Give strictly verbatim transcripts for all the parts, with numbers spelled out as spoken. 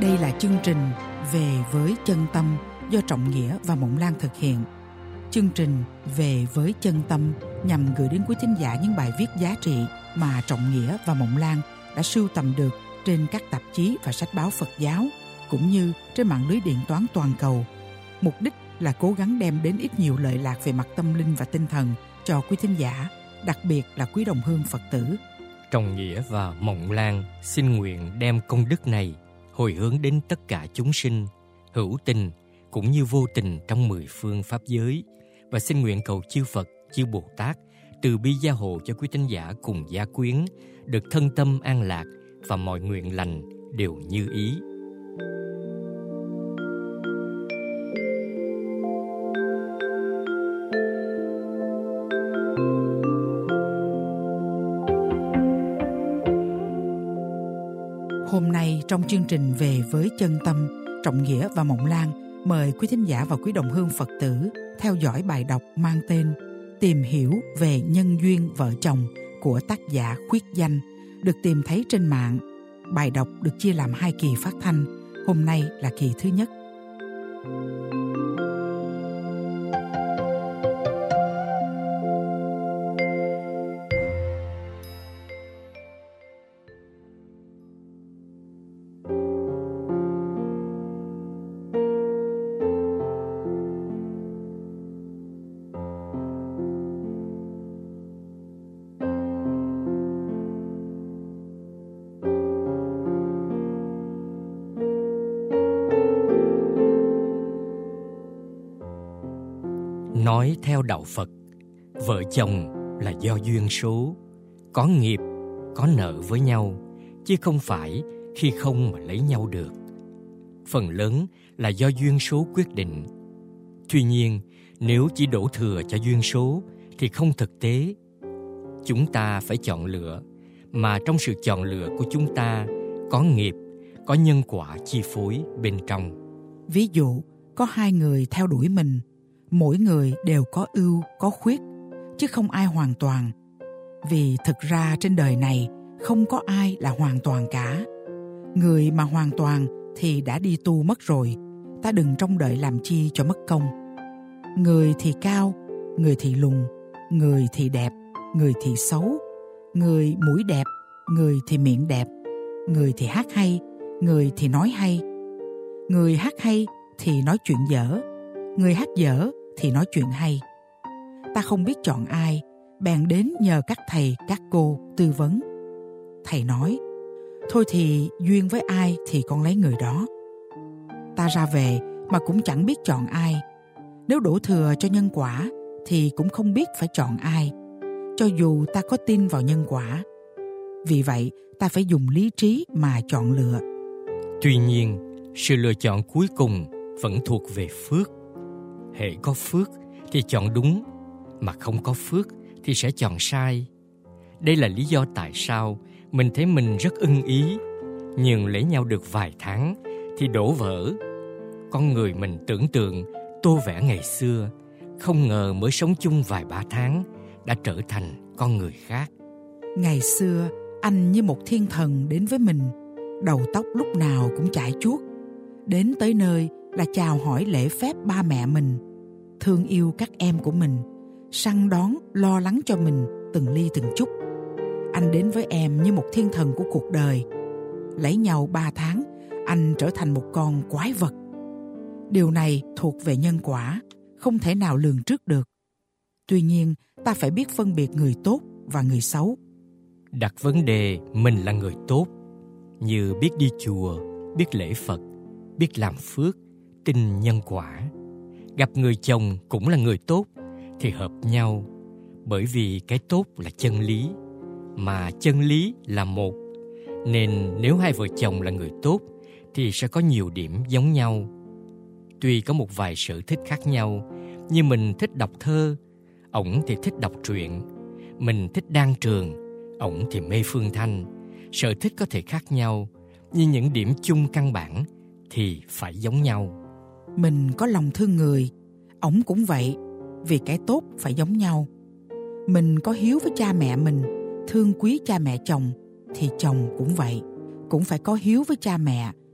Đây là chương trình Về với chân tâm do Trọng Nghĩa và Mộng Lan thực hiện. Chương trình Về với chân tâm nhằm gửi đến quý thính giả những bài viết giá trị mà Trọng Nghĩa và Mộng Lan đã sưu tầm được trên các tạp chí và sách báo Phật giáo, cũng như trên mạng lưới điện toán toàn cầu. Mục đích là cố gắng đem đến ít nhiều lợi lạc về mặt tâm linh và tinh thần cho quý thính giả, đặc biệt là quý đồng hương Phật tử. Trọng Nghĩa và Mộng Lan xin nguyện đem công đức này hồi hướng đến tất cả chúng sinh, hữu tình cũng như vô tình trong mười phương pháp giới, và xin nguyện cầu chư Phật, chư Bồ Tát từ bi gia hộ cho quý thính giả cùng gia quyến được thân tâm an lạc và mọi nguyện lành đều như ý. Hôm nay trong chương trình Về với chân tâm, Trọng Nghĩa và Mộng Lan mời quý thính giả và quý đồng hương Phật tử theo dõi bài đọc mang tên Tìm hiểu về nhân duyên vợ chồng của tác giả Khuyết Danh, được tìm thấy trên mạng. Bài đọc được chia làm hai kỳ phát thanh. Hôm nay là kỳ thứ nhất. Nói theo đạo Phật, vợ chồng là do duyên số, có nghiệp, có nợ với nhau, chứ không phải khi không mà lấy nhau được. Phần lớn là do duyên số quyết định. Tuy nhiên, nếu chỉ đổ thừa cho duyên số thì không thực tế. Chúng ta phải chọn lựa, mà trong sự chọn lựa của chúng ta có nghiệp, có nhân quả chi phối bên trong. Ví dụ, có hai người theo đuổi mình, mỗi người đều có ưu, có khuyết, chứ không ai hoàn toàn. Vì thực ra trên đời này không có ai là hoàn toàn cả. Người mà hoàn toàn thì đã đi tu mất rồi, ta đừng trông đợi làm chi cho mất công. Người thì cao, người thì lùn, người thì đẹp, người thì xấu, người mũi đẹp, người thì miệng đẹp, người thì hát hay, người thì nói hay. Người hát hay thì nói chuyện dở, người hát dở thì nói chuyện hay. Ta không biết chọn ai, bèn đến nhờ các thầy, các cô tư vấn. Thầy nói, thôi thì duyên với ai thì con lấy người đó. Ta ra về mà cũng chẳng biết chọn ai. Nếu đổ thừa cho nhân quả thì cũng không biết phải chọn ai, cho dù ta có tin vào nhân quả. Vì vậy, ta phải dùng lý trí mà chọn lựa. Tuy nhiên, sự lựa chọn cuối cùng vẫn thuộc về phước. Hễ có phước thì chọn đúng, mà không có phước thì sẽ chọn sai. Đây là lý do tại sao mình thấy mình rất ưng ý, nhưng lấy nhau được vài tháng thì đổ vỡ. Con người mình tưởng tượng tô vẽ ngày xưa, không ngờ mới sống chung vài ba tháng đã trở thành con người khác. Ngày xưa, anh như một thiên thần đến với mình, đầu tóc lúc nào cũng chải chuốt. Đến tới nơi là chào hỏi lễ phép ba mẹ mình, thương yêu các em của mình, săn đón, lo lắng cho mình từng ly từng chút. Anh đến với em như một thiên thần của cuộc đời. Lấy nhau ba tháng, anh trở thành một con quái vật. Điều này thuộc về nhân quả, không thể nào lường trước được. Tuy nhiên, ta phải biết phân biệt người tốt và người xấu. Đặt vấn đề mình là người tốt, như biết đi chùa, biết lễ Phật, biết làm phước, tin nhân quả. Gặp người chồng cũng là người tốt thì hợp nhau, bởi vì cái tốt là chân lý, mà chân lý là một. Nên nếu hai vợ chồng là người tốt thì sẽ có nhiều điểm giống nhau. Tuy có một vài sở thích khác nhau, như mình thích đọc thơ, ổng thì thích đọc truyện. Mình thích đan trường, ổng thì mê Phương Thanh. Sở thích có thể khác nhau, nhưng những điểm chung căn bản thì phải giống nhau. Mình có lòng thương người, ổng cũng vậy, vì cái tốt phải giống nhau. Mình có hiếu với cha mẹ mình, thương quý cha mẹ chồng, thì chồng cũng vậy, cũng phải có hiếu với cha mẹ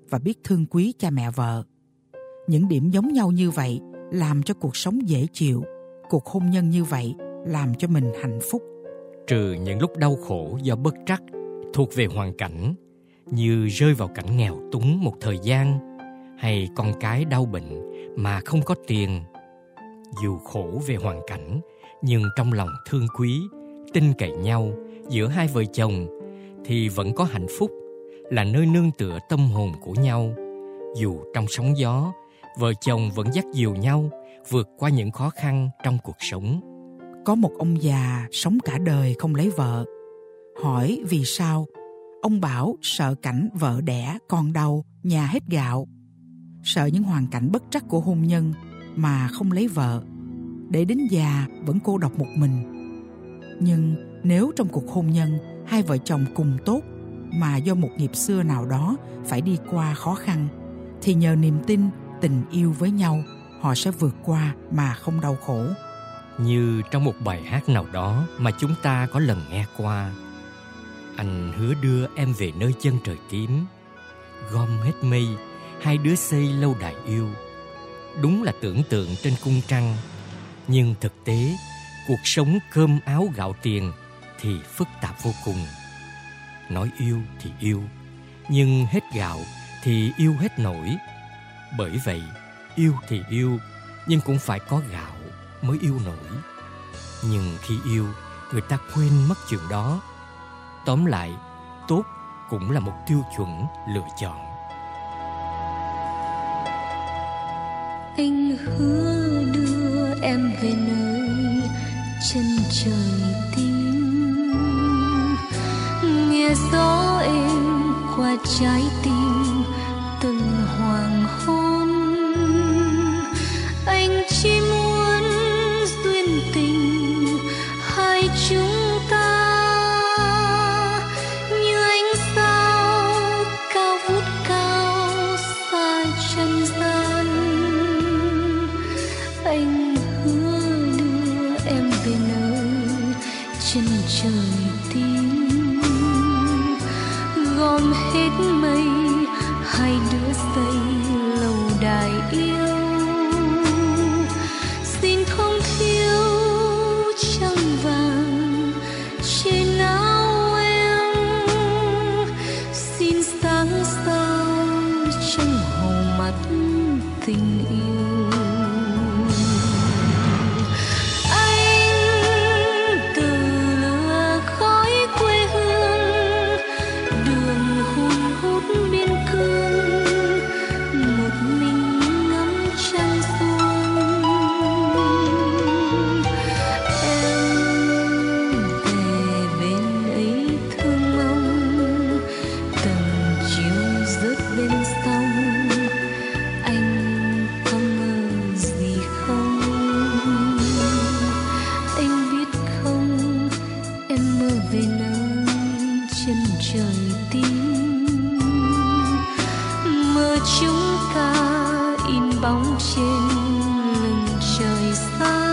và biết thương quý cha mẹ vợ. Những điểm giống nhau như vậy làm cho cuộc sống dễ chịu, cuộc hôn nhân như vậy làm cho mình hạnh phúc. Trừ những lúc đau khổ do bất trắc thuộc về hoàn cảnh, như rơi vào cảnh nghèo túng một thời gian, hay con cái đau bệnh mà không có tiền. Dù khổ về hoàn cảnh, nhưng trong lòng thương quý, tin cậy nhau giữa hai vợ chồng thì vẫn có hạnh phúc, là nơi nương tựa tâm hồn của nhau. Dù trong sóng gió, vợ chồng vẫn dắt dìu nhau vượt qua những khó khăn trong cuộc sống. Có một ông già sống cả đời không lấy vợ. Hỏi vì sao? Ông bảo sợ cảnh vợ đẻ con đau, nhà hết gạo. Sợ những hoàn cảnh bất trắc của hôn nhân mà không lấy vợ, để đến già vẫn cô độc một mình. Nhưng nếu trong cuộc hôn nhân hai vợ chồng cùng tốt mà do một nghiệp xưa nào đó phải đi qua khó khăn, thì nhờ niềm tin, tình yêu với nhau, họ sẽ vượt qua mà không đau khổ. Như trong một bài hát nào đó mà chúng ta có lần nghe qua: anh hứa đưa em về nơi chân trời tím, gom hết mây, hai đứa xây lâu đài yêu. Đúng là tưởng tượng trên cung trăng, nhưng thực tế cuộc sống cơm áo gạo tiền thì phức tạp vô cùng. Nói yêu thì yêu, nhưng hết gạo thì yêu hết nổi. Bởi vậy, yêu thì yêu, nhưng cũng phải có gạo mới yêu nổi. Nhưng khi yêu, người ta quên mất chuyện đó. Tóm lại, tốt cũng là một tiêu chuẩn lựa chọn. Anh hứa đưa em về nơi chân trời tím, nghe gió êm qua trái tim từng hoàng hôn. Anh chỉ muốn duyên tình hai chúng ta, như ánh sao cao vút cao xa trần gian. Anh hứa đưa em về nơi chân trời tím, gom hết mây, hai đứa xây lâu đài yêu. Xin không thiếu trăng vàng trên áo em, xin sáng sao trong hồ mắt tình yêu. Anh từ lửa khói quê hương, đường hun hút biên cương, một mình ngắm trăng xuân. Em về bên ấy thương mong, tầng chiều rớt bên sông. Anh có mơ gì không? Anh biết không, em mơ về nơi chân trời tím, mơ chúng ta in bóng trên lưng trời xa.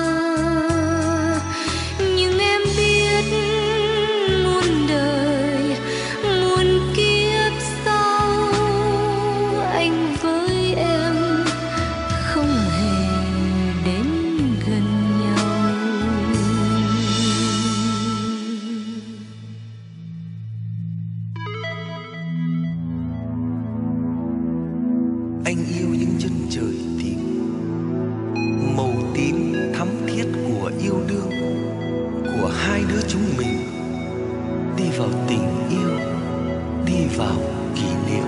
Nhưng em biết muôn đời, muôn kiếp sau, anh với em không hề đến gần nhau. Anh yêu những chân trời tím, màu tím thắm thiết của yêu đương của hai đứa chúng mình. Đi vào tình yêu, đi vào kỷ niệm.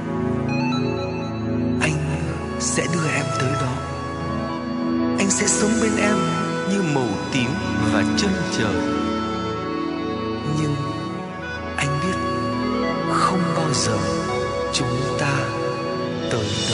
Anh sẽ đưa em tới đó. Anh sẽ sống bên em như màu tím và chân trời. Nhưng anh biết không bao giờ chúng ta tới đâu.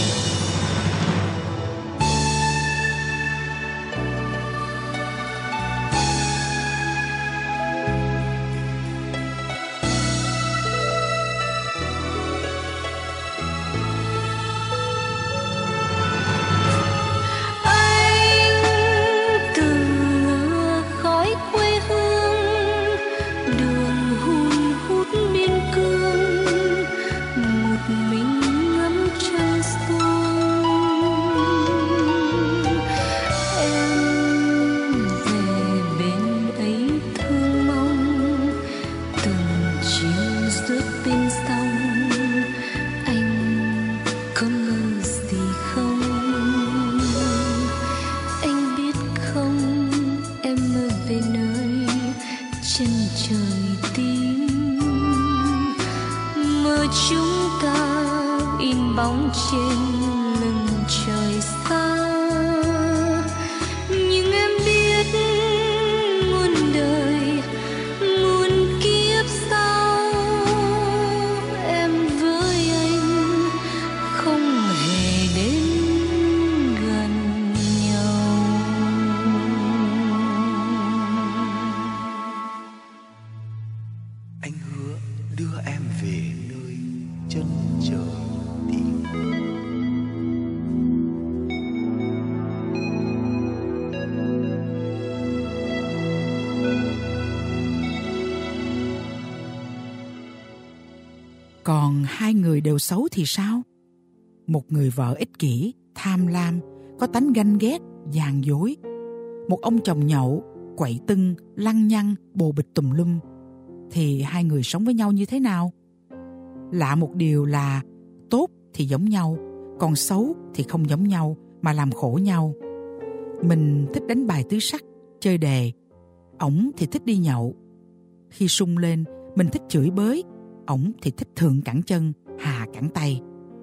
Anh từ lửa khói quê hương, đường hun hút biên cương, một mình ngắm trăng xuông. Em về bên ấy thương mong, từng chiều rớt bên sông. Anh có mơ gì không? Anh biết không, em mơ về nơi chân trời tím. Mơ chúng ta in bóng trên lưng trời xa. Nhưng em biết muôn đời, muôn kiếp sau, em với anh không hề đến gần nhau. Anh hứa đưa em về nơi chân trời tím. Còn hai người đều xấu thì sao? Một người vợ ích kỷ, tham lam, có tánh ganh ghét, gian dối. Một ông chồng nhậu, quậy tưng, lăng nhăng, bồ bịch tùm lum. Thì hai người sống với nhau như thế nào? Lạ một điều là tốt thì giống nhau, còn xấu thì không giống nhau mà làm khổ nhau. Mình thích đánh bài tứ sắc, chơi đề. Ổng thì thích đi nhậu. Khi sung lên, mình thích chửi bới. Ổng thì thích thượng cẳng chân, hạ cẳng tay.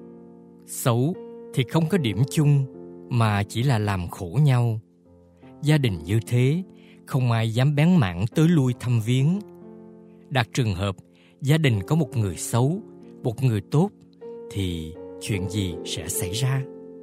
Xấu thì không có điểm chung, mà chỉ là làm khổ nhau. Gia đình như thế, không ai dám bén mảng tới lui thăm viếng. Đặt trường hợp gia đình có một người xấu, một người tốt, thì chuyện gì sẽ xảy ra?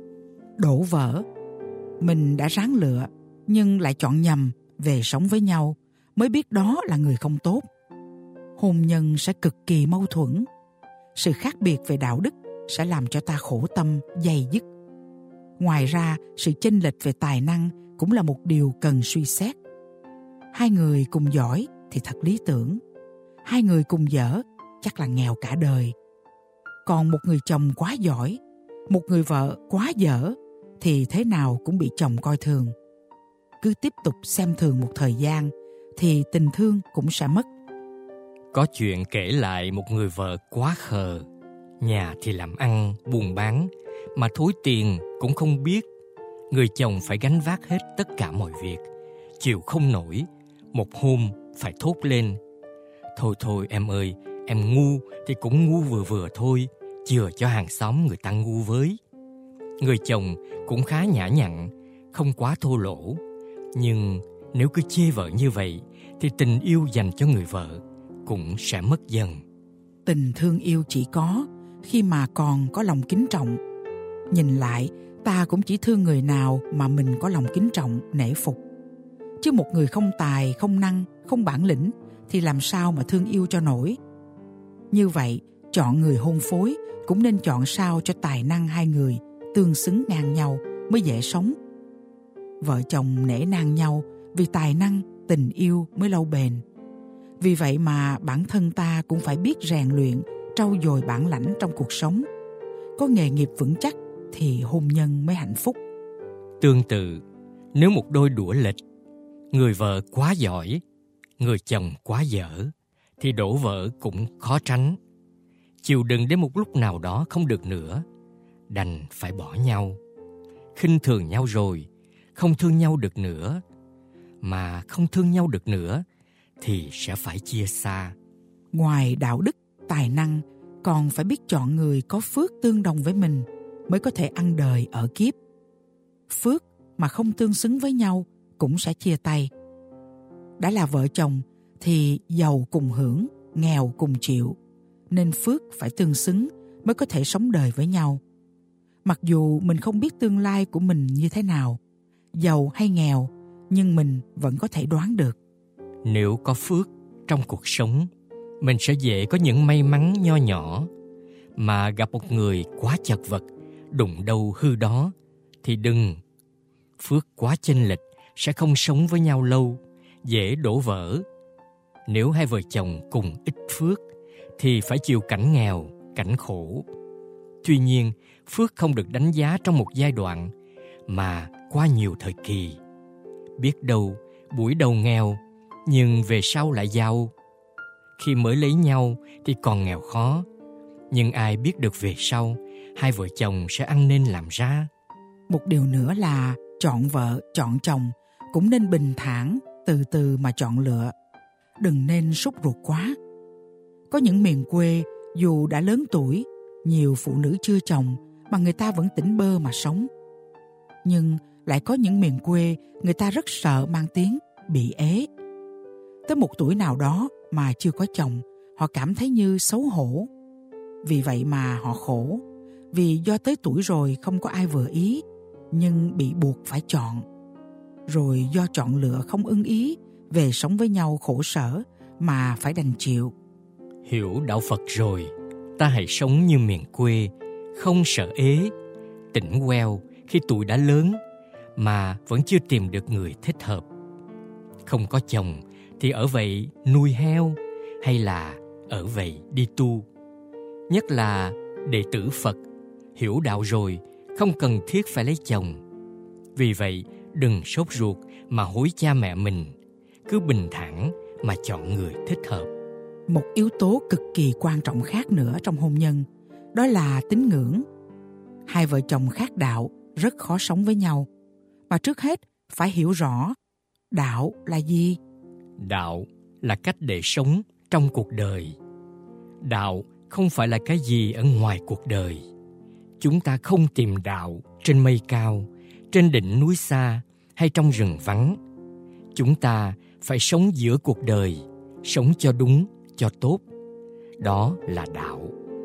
Đổ vỡ. Mình đã ráng lựa, nhưng lại chọn nhầm về sống với nhau, mới biết đó là người không tốt. Hôn nhân sẽ cực kỳ mâu thuẫn. Sự khác biệt về đạo đức sẽ làm cho ta khổ tâm, dày dứt. Ngoài ra, sự chênh lệch về tài năng cũng là một điều cần suy xét. Hai người cùng giỏi thì thật lý tưởng. Hai người cùng dở chắc là nghèo cả đời. Còn một người chồng quá giỏi, một người vợ quá dở thì thế nào cũng bị chồng coi thường. Cứ tiếp tục xem thường một thời gian thì tình thương cũng sẽ mất. Có chuyện kể lại một người vợ quá khờ. Nhà thì làm ăn, buôn bán, mà thối tiền cũng không biết. Người chồng phải gánh vác hết tất cả mọi việc. Chịu không nổi, một hôm phải thốt lên: Thôi thôi em ơi, em ngu thì cũng ngu vừa vừa thôi, chừa cho hàng xóm người ta ngu với. Người chồng cũng khá nhã nhặn, không quá thô lỗ. Nhưng nếu cứ chê vợ như vậy thì tình yêu dành cho người vợ cũng sẽ mất dần. Tình thương yêu chỉ có khi mà còn có lòng kính trọng. Nhìn lại, ta cũng chỉ thương người nào mà mình có lòng kính trọng, nể phục. Chứ một người không tài, không năng, không bản lĩnh thì làm sao mà thương yêu cho nổi. Như vậy, chọn người hôn phối cũng nên chọn sao cho tài năng hai người tương xứng ngang nhau mới dễ sống. Vợ chồng nể nang nhau vì tài năng, tình yêu mới lâu bền. Vì vậy mà bản thân ta cũng phải biết rèn luyện, trau dồi bản lãnh trong cuộc sống. Có nghề nghiệp vững chắc thì hôn nhân mới hạnh phúc. Tương tự, nếu một đôi đũa lệch, người vợ quá giỏi, người chồng quá dở, thì đổ vỡ cũng khó tránh. Chịu đựng đến một lúc nào đó không được nữa, đành phải bỏ nhau. Khinh thường nhau rồi, không thương nhau được nữa. Mà không thương nhau được nữa thì sẽ phải chia xa. Ngoài đạo đức, tài năng, còn phải biết chọn người có phước tương đồng với mình mới có thể ăn đời ở kiếp. Phước mà không tương xứng với nhau cũng sẽ chia tay. Đã là vợ chồng thì giàu cùng hưởng, nghèo cùng chịu, nên phước phải tương xứng mới có thể sống đời với nhau. Mặc dù mình không biết tương lai của mình như thế nào, giàu hay nghèo, nhưng mình vẫn có thể đoán được. Nếu có phước trong cuộc sống, mình sẽ dễ có những may mắn nho nhỏ. Mà gặp một người quá chật vật, đụng đâu hư đó, thì đừng. Phước quá chênh lệch sẽ không sống với nhau lâu, dễ đổ vỡ. Nếu hai vợ chồng cùng ít phước thì phải chịu cảnh nghèo, cảnh khổ. Tuy nhiên, phước không được đánh giá trong một giai đoạn, mà qua nhiều thời kỳ. Biết đâu, buổi đầu nghèo, nhưng về sau lại giàu. Khi mới lấy nhau thì còn nghèo khó, nhưng ai biết được về sau, hai vợ chồng sẽ ăn nên làm ra. Một điều nữa là chọn vợ, chọn chồng cũng nên bình thản, từ từ mà chọn lựa. Đừng nên sốt ruột quá. Có những miền quê, dù đã lớn tuổi, nhiều phụ nữ chưa chồng mà người ta vẫn tỉnh bơ mà sống. Nhưng lại có những miền quê người ta rất sợ mang tiếng bị ế. Tới một tuổi nào đó mà chưa có chồng, họ cảm thấy như xấu hổ. Vì vậy mà họ khổ, vì do tới tuổi rồi không có ai vừa ý, nhưng bị buộc phải chọn. Rồi do chọn lựa không ưng ý, về sống với nhau khổ sở mà phải đành chịu. Hiểu đạo Phật rồi, ta hãy sống như miền quê, không sợ ế, tỉnh queo khi tuổi đã lớn mà vẫn chưa tìm được người thích hợp. Không có chồng thì ở vậy nuôi heo, hay là ở vậy đi tu. Nhất là đệ tử Phật, hiểu đạo rồi, không cần thiết phải lấy chồng. Vì vậy, đừng sốt ruột mà hối cha mẹ mình, cứ bình thản mà chọn người thích hợp. Một yếu tố cực kỳ quan trọng khác nữa trong hôn nhân, đó là tín ngưỡng. Hai vợ chồng khác đạo rất khó sống với nhau. Mà trước hết phải hiểu rõ đạo là gì. Đạo là cách để sống trong cuộc đời. Đạo không phải là cái gì ở ngoài cuộc đời. Chúng ta không tìm đạo trên mây cao, trên đỉnh núi xa hay trong rừng vắng. Chúng ta phải sống giữa cuộc đời, sống cho đúng, cho tốt. Đó là đạo.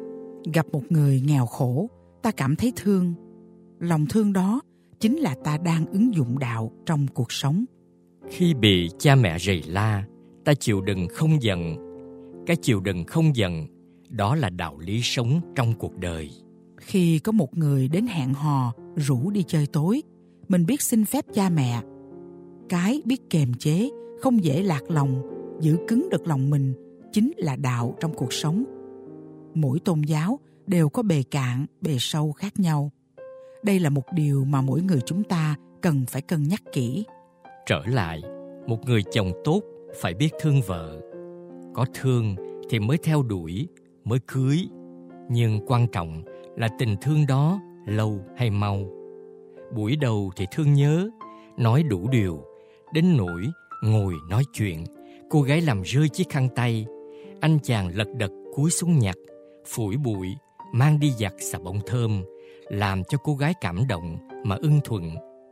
Gặp một người nghèo khổ, ta cảm thấy thương. Lòng thương đó chính là ta đang ứng dụng đạo trong cuộc sống. Khi bị cha mẹ rầy la, ta chịu đựng không giận. Cái chịu đựng không giận, đó là đạo lý sống trong cuộc đời. Khi có một người đến hẹn hò, rủ đi chơi tối, mình biết xin phép cha mẹ. Cái biết kiềm chế, không dễ lạc lòng, giữ cứng được lòng mình chính là đạo trong cuộc sống. Mỗi tôn giáo đều có bề cạn, bề sâu khác nhau. Đây là một điều mà mỗi người chúng ta cần phải cân nhắc kỹ. Trở lại, một người chồng tốt phải biết thương vợ. Có thương thì mới theo đuổi, mới cưới. Nhưng quan trọng là tình thương đó lâu hay mau. Buổi đầu thì thương nhớ, nói đủ điều, đến nỗi ngồi nói chuyện, cô gái làm rơi chiếc khăn tay, anh chàng lật đật cúi xuống nhặt, phủi bụi, mang đi giặt xà bông thơm, làm cho cô gái cảm động mà ưng thuận.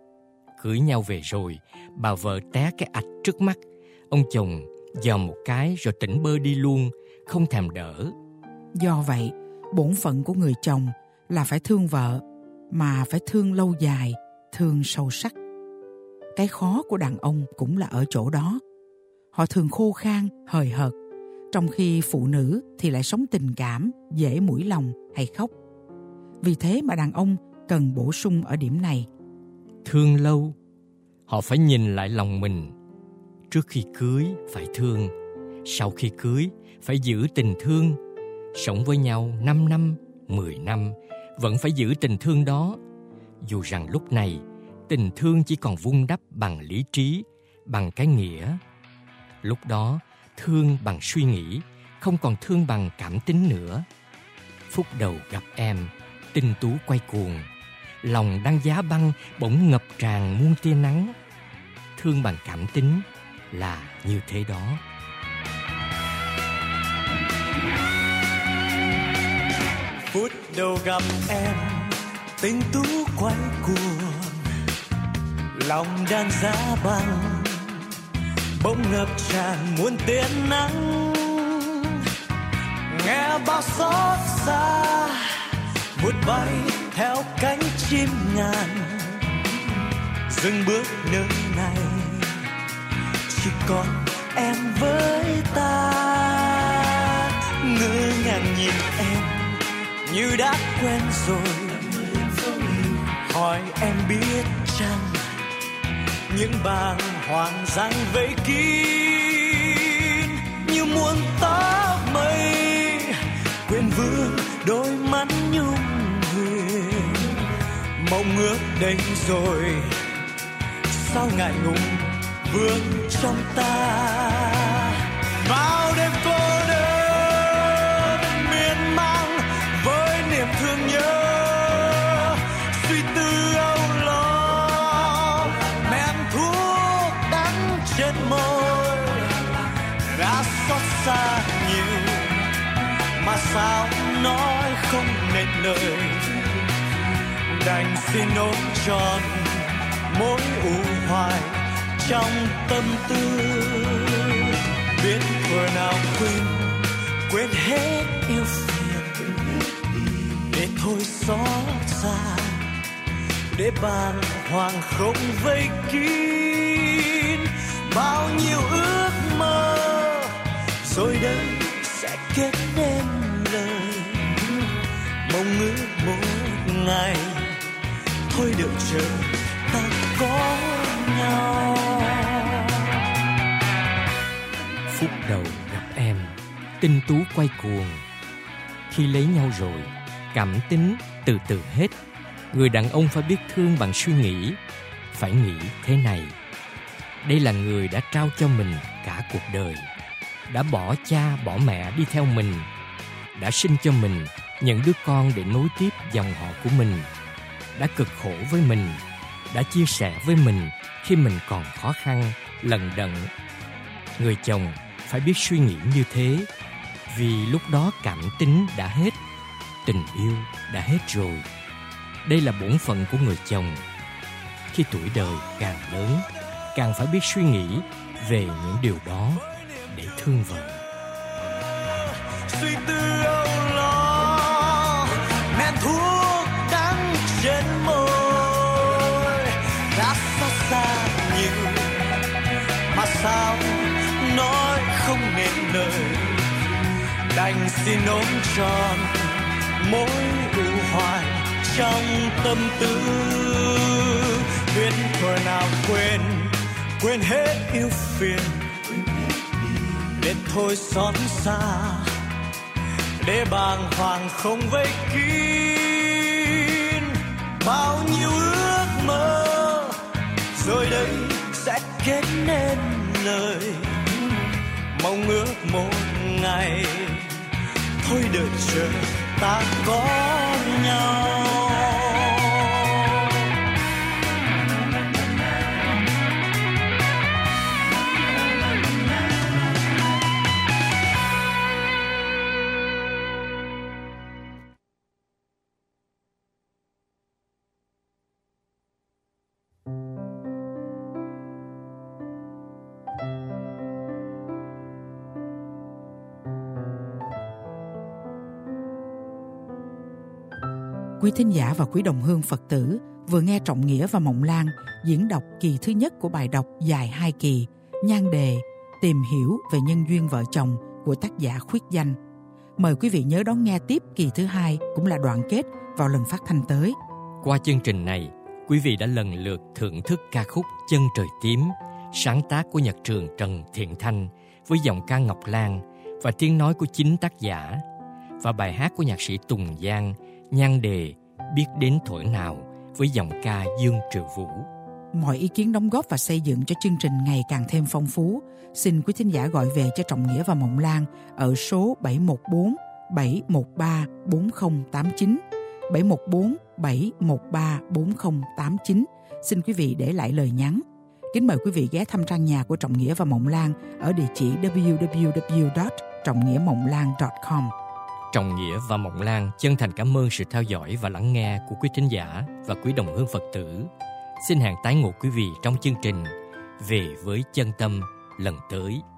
Cưới nhau về rồi, bà vợ té cái ạch trước mắt, ông chồng dòm một cái rồi tỉnh bơ đi luôn, không thèm đỡ. Do vậy, bổn phận của người chồng là phải thương vợ, mà phải thương lâu dài, thương sâu sắc. Cái khó của đàn ông cũng là ở chỗ đó. Họ thường khô khan, hời hợt, trong khi phụ nữ thì lại sống tình cảm, dễ mũi lòng hay khóc. Vì thế mà đàn ông cần bổ sung ở điểm này. Thương lâu, họ phải nhìn lại lòng mình. Trước khi cưới phải thương, sau khi cưới phải giữ tình thương. Sống với nhau năm năm, mười năm, vẫn phải giữ tình thương đó. Dù rằng lúc này, tình thương chỉ còn vun đắp bằng lý trí, bằng cái nghĩa. Lúc đó, thương bằng suy nghĩ, không còn thương bằng cảm tính nữa. Phút đầu gặp em, tinh tú quay cuồng, lòng đang giá băng bỗng ngập tràn muôn tia nắng. Thương bằng cảm tính là như thế đó. Phút đầu gặp em, tinh tú quay cuồng, lòng đang giá băng bỗng ngập tràn muôn tia nắng. Nghe bao xót xa vút bay theo cánh chim ngàn, dừng bước nơi này chỉ còn em với ta. Ngỡ ngàng nhìn em như đã quen rồi, hỏi em biết chăng những bàng hoàng dang vây kín như muôn tóc mây, quên vương đôi mắt nhung mộng ước đây rồi, sao ngại ngùng vương trong ta. Bao đêm cô đơn miên man với niềm thương nhớ, suy tư âu lo men thuốc đắng trên môi, đã xót xa nhiều mà sao nói không nên lời, đành xin ôm trọn mối u hoài trong tâm tư. Biết thuở nào quên quên hết yêu phiền, để thôi xót xa, để bàng hoàng không vây kín bao nhiêu ước mơ, rồi đây sẽ kết nên lời mong ước một ngày. Thôi đợi chờ ta có nhau. Phút đầu gặp em, tinh tú quay cuồng. Khi lấy nhau rồi, cảm tính từ từ hết. Người đàn ông phải biết thương bằng suy nghĩ, phải nghĩ thế này: đây là người đã trao cho mình cả cuộc đời, đã bỏ cha bỏ mẹ đi theo mình, đã sinh cho mình những đứa con để nối tiếp dòng họ của mình, đã cực khổ với mình, đã chia sẻ với mình khi mình còn khó khăn, lận đận. Người chồng phải biết suy nghĩ như thế, vì lúc đó cảm tính đã hết, tình yêu đã hết rồi. Đây là bổn phận của người chồng. Khi tuổi đời càng lớn, càng phải biết suy nghĩ về những điều đó để thương vợ. Suy tư âu lo men thuốc đắng trên môi, đã xót xa nhiều mà sao nói không nên lời, đành xin ôm trọn mối u hoài trong tâm tư. Biết thuở nào quên quên hết yêu phiền, để thôi xót xa, để bàng hoàng không vây kín bao nhiêu ước mơ, rồi đây sẽ kết nên lời mong ước một ngày. Thôi đợi chờ ta có nhau. Quý thính giả và quý đồng hương Phật tử vừa nghe Trọng Nghĩa và Mộng Lan diễn đọc kỳ thứ nhất của bài đọc dài hai kỳ, nhan đề Tìm hiểu về nhân duyên vợ chồng của tác giả Khuyết Danh. Mời quý vị nhớ đón nghe tiếp kỳ thứ hai, cũng là đoạn kết, vào lần phát thanh tới. Qua chương trình này, quý vị đã lần lượt thưởng thức ca khúc Chân Trời Tím, sáng tác của nhạc trưởng Trần Thiện Thanh với giọng ca Ngọc Lan và tiếng nói của chính tác giả, và bài hát của nhạc sĩ Tùng Giang, nhan đề Biết Đến Thuở Nào với giọng ca Dương Triệu Vũ. Mọi ý kiến đóng góp và xây dựng cho chương trình ngày càng thêm phong phú, xin quý thính giả gọi về cho Trọng Nghĩa và Mộng Lan ở số bảy một bốn bảy một ba bốn không tám chín, bảy một bốn bảy một ba bốn không tám chín. Xin quý vị để lại lời nhắn. Kính mời quý vị ghé thăm trang nhà của Trọng Nghĩa và Mộng Lan ở địa chỉ w w w chấm trọng nghĩa mộng lan chấm com. Trọng Nghĩa và Mộng Lan chân thành cảm ơn sự theo dõi và lắng nghe của quý thính giả và quý đồng hương Phật tử. Xin hẹn tái ngộ quý vị trong chương trình Về với Chân Tâm lần tới.